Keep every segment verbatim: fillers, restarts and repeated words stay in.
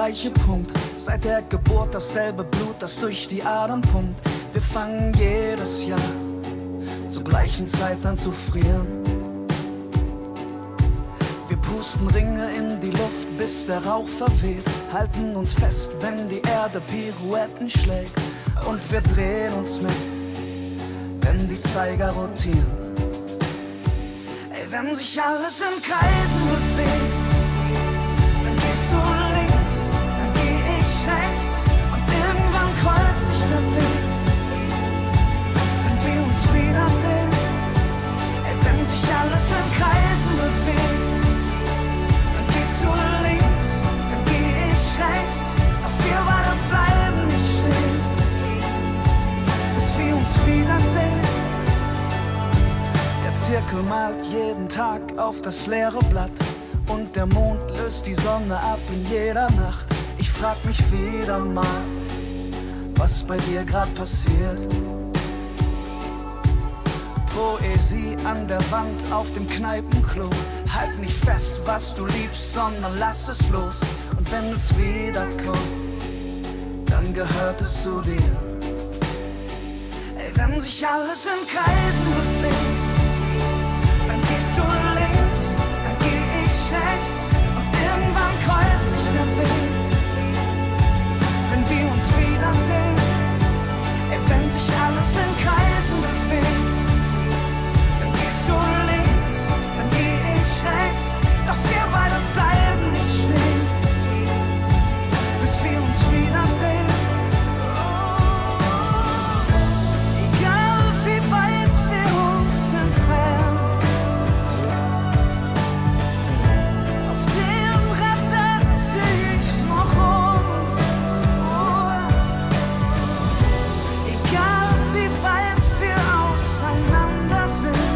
gleiche Punkt. Seit der Geburt dasselbe Blut, das durch die Adern pumpt. Wir fangen jedes Jahr zur gleichen Zeit an zu frieren. Wir pusten Ringe in die Luft, bis der Rauch verweht. Halten uns fest, wenn die Erde Pirouetten schlägt. Und wir drehen uns mit, wenn die Zeiger rotieren. Ey, wenn sich alles in Kreisen bewegt, dann gehst du links, dann geh ich rechts. Und irgendwann kreuzt sich der Weg, wenn wir uns wiedersehen. Ey, wenn sich alles in Kreisen bewegt, dann gehst du links, dann geh ich rechts. Doch wir beide bleiben nicht stehen, bis wir uns wiedersehen. Der Zirkel malt jeden Tag auf das leere Blatt und der Mond löst die Sonne ab in jeder Nacht. Ich frag mich wieder mal, was bei dir grad passiert. Poesie an der Wand auf dem Kneipenklo. Halt nicht fest, was du liebst, sondern lass es los. Und wenn es wiederkommt, dann gehört es zu dir. Ey, wenn sich alles in Kreisen bewegt, dann gehst du links, dann geh ich rechts. Und irgendwann kreuzt sich der Weg, wenn wir uns wiedersehen. Ey, wenn sich alles in Kreisen bewegt, dann gehst du links, dann geh ich rechts. Doch wir beide bleiben nicht stehen, bis wir uns wiedersehen. Egal wie weit wir uns entfernen, auf dem Retter seh ich noch uns. Egal wie weit wir auseinander sind,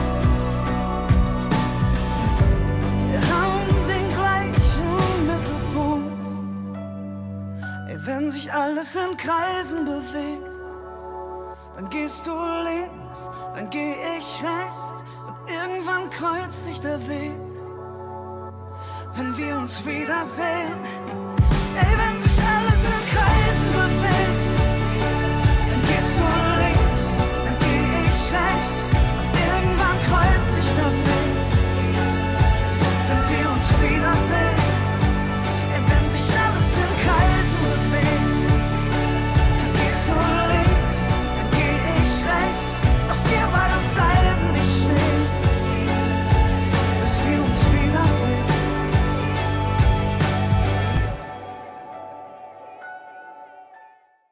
wir haben den gleichen Mittelpunkt. Ey, wenn sich alles in Kreisen bewegt, dann gehst du links, dann geh ich rechts. Und irgendwann kreuzt sich der Weg, wenn wir uns wiedersehen.